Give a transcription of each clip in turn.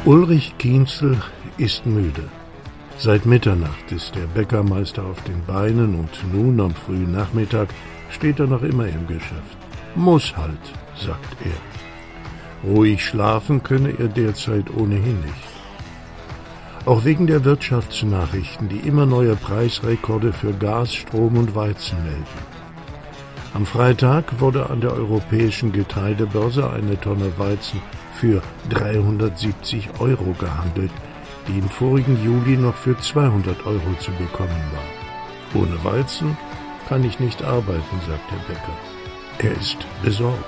Ulrich Kienzl ist müde. Seit Mitternacht ist der Bäckermeister auf den Beinen und nun am frühen Nachmittag steht er noch immer im Geschäft. Muss halt, sagt er. Ruhig schlafen könne er derzeit ohnehin nicht. Auch wegen der Wirtschaftsnachrichten, die immer neue Preisrekorde für Gas, Strom und Weizen melden. Am Freitag wurde an der europäischen Getreidebörse eine Tonne Weizen für 370 € gehandelt, die im vorigen Juli noch für 200 € zu bekommen war. Ohne Weizen kann ich nicht arbeiten, sagt der Bäcker. Er ist besorgt.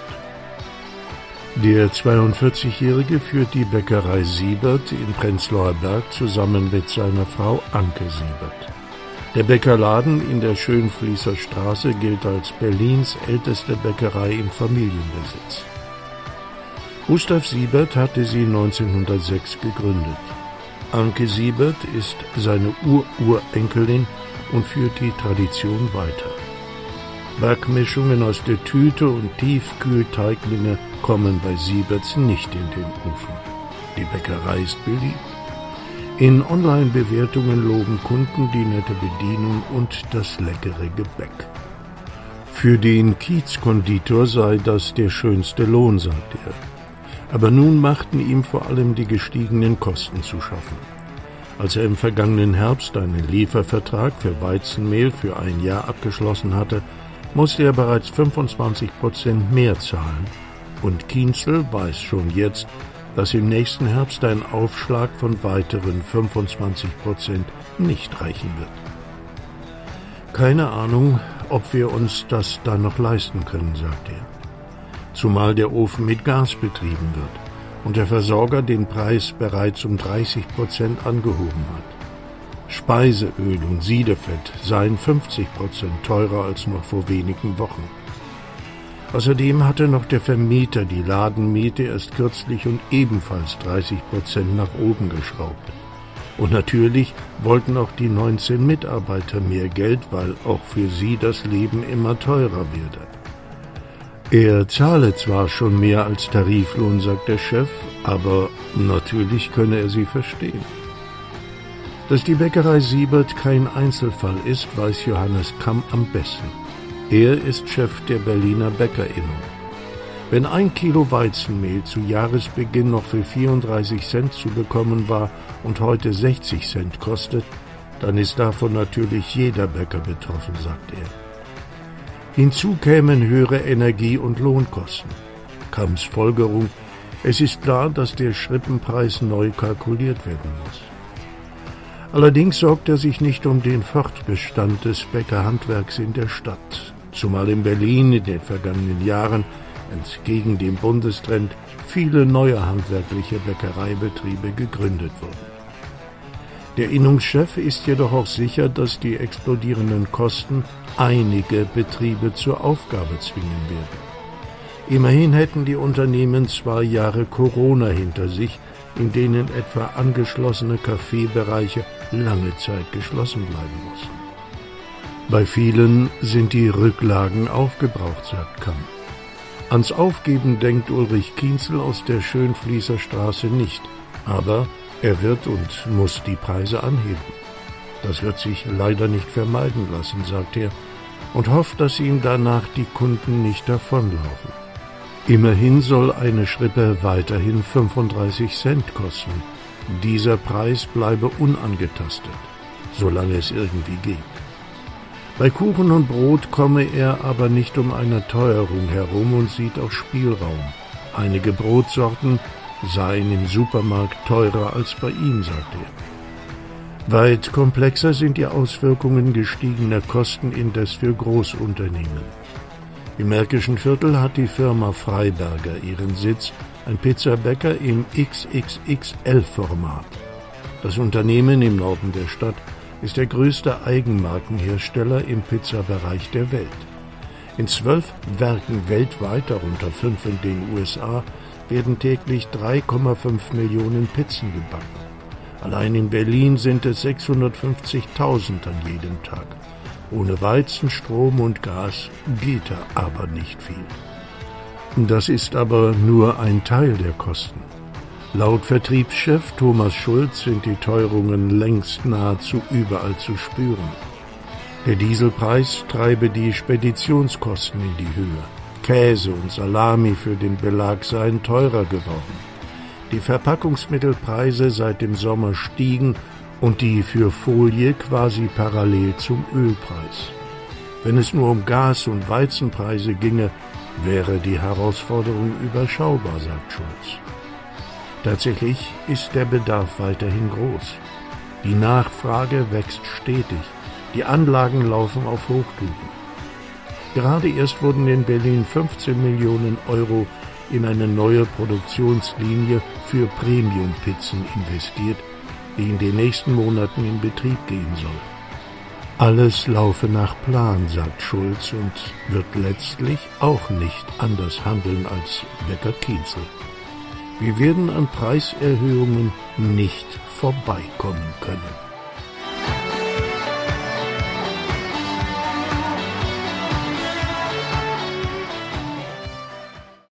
Der 42-Jährige führt die Bäckerei Siebert in Prenzlauer Berg zusammen mit seiner Frau Anke Siebert. Der Bäckerladen in der Schönfließer Straße gilt als Berlins älteste Bäckerei im Familienbesitz. Gustav Siebert hatte sie 1906 gegründet. Anke Siebert ist seine Urenkelin und führt die Tradition weiter. Backmischungen aus der Tüte und Tiefkühlteiglinge kommen bei Sieberts nicht in den Ofen. Die Bäckerei ist beliebt. In Online-Bewertungen loben Kunden die nette Bedienung und das leckere Gebäck. Für den Kiezkonditor sei das der schönste Lohn, sagt er. Aber nun machten ihm vor allem die gestiegenen Kosten zu schaffen. Als er im vergangenen Herbst einen Liefervertrag für Weizenmehl für ein Jahr abgeschlossen hatte, musste er bereits 25% mehr zahlen. Und Kienzl weiß schon jetzt, dass im nächsten Herbst ein Aufschlag von weiteren 25% nicht reichen wird. Keine Ahnung, ob wir uns das dann noch leisten können, sagt er. Zumal der Ofen mit Gas betrieben wird und der Versorger den Preis bereits um 30% angehoben hat. Speiseöl und Siedefett seien 50% teurer als noch vor wenigen Wochen. Außerdem hatte noch der Vermieter die Ladenmiete erst kürzlich und ebenfalls 30% nach oben geschraubt. Und natürlich wollten auch die 19 Mitarbeiter mehr Geld, weil auch für sie das Leben immer teurer werde. Er zahle zwar schon mehr als Tariflohn, sagt der Chef, aber natürlich könne er sie verstehen. Dass die Bäckerei Siebert kein Einzelfall ist, weiß Johannes Kamm am besten. Er ist Chef der Berliner Bäckerinnung. Wenn 1 Kilo Weizenmehl zu Jahresbeginn noch für 34 Cent zu bekommen war und heute 60 Cent kostet, dann ist davon natürlich jeder Bäcker betroffen, sagt er. Hinzu kämen höhere Energie- und Lohnkosten. Kamms Folgerung: Es ist klar, dass der Schrippenpreis neu kalkuliert werden muss. Allerdings sorgt er sich nicht um den Fortbestand des Bäckerhandwerks in der Stadt, zumal in Berlin in den vergangenen Jahren, entgegen dem Bundestrend, viele neue handwerkliche Bäckereibetriebe gegründet wurden. Der Innungschef ist jedoch auch sicher, dass die explodierenden Kosten einige Betriebe zur Aufgabe zwingen werden. Immerhin hätten die Unternehmen 2 Jahre Corona hinter sich, in denen etwa angeschlossene Kaffeebereiche lange Zeit geschlossen bleiben mussten. Bei vielen sind die Rücklagen aufgebraucht, sagt Kamm. Ans Aufgeben denkt Ulrich Kienzl aus der Schönfließer Straße nicht, aber er wird und muss die Preise anheben. Das wird sich leider nicht vermeiden lassen, sagt er, und hofft, dass ihm danach die Kunden nicht davonlaufen. Immerhin soll eine Schrippe weiterhin 35 Cent kosten. Dieser Preis bleibe unangetastet, solange es irgendwie geht. Bei Kuchen und Brot komme er aber nicht um eine Teuerung herum und sieht auch Spielraum. Einige Brotsorten seien im Supermarkt teurer als bei ihm, sagt er. Weit komplexer sind die Auswirkungen gestiegener Kosten indes für Großunternehmen. Im Märkischen Viertel hat die Firma Freiberger ihren Sitz, ein Pizzabäcker im XXXL-Format. Das Unternehmen im Norden der Stadt ist der größte Eigenmarkenhersteller im Pizzabereich der Welt. In 12 Werken weltweit, darunter 5 in den USA, werden täglich 3,5 Millionen Pizzen gebacken. Allein in Berlin sind es 650.000 an jedem Tag. Ohne Weizen, Strom und Gas geht da aber nicht viel. Das ist aber nur ein Teil der Kosten. Laut Vertriebschef Thomas Schulz sind die Teuerungen längst nahezu überall zu spüren. Der Dieselpreis treibe die Speditionskosten in die Höhe. Käse und Salami für den Belag seien teurer geworden. Die Verpackungsmittelpreise seit dem Sommer stiegen und die für Folie quasi parallel zum Ölpreis. Wenn es nur um Gas- und Weizenpreise ginge, wäre die Herausforderung überschaubar, sagt Schulz. Tatsächlich ist der Bedarf weiterhin groß. Die Nachfrage wächst stetig. Die Anlagen laufen auf Hochtouren. Gerade erst wurden in Berlin 15 Millionen Euro in eine neue Produktionslinie für Premium-Pizzen investiert, die in den nächsten Monaten in Betrieb gehen soll. Alles laufe nach Plan, sagt Schulz, und wird letztlich auch nicht anders handeln als Bäcker Kienzel. Wir werden an Preiserhöhungen nicht vorbeikommen können.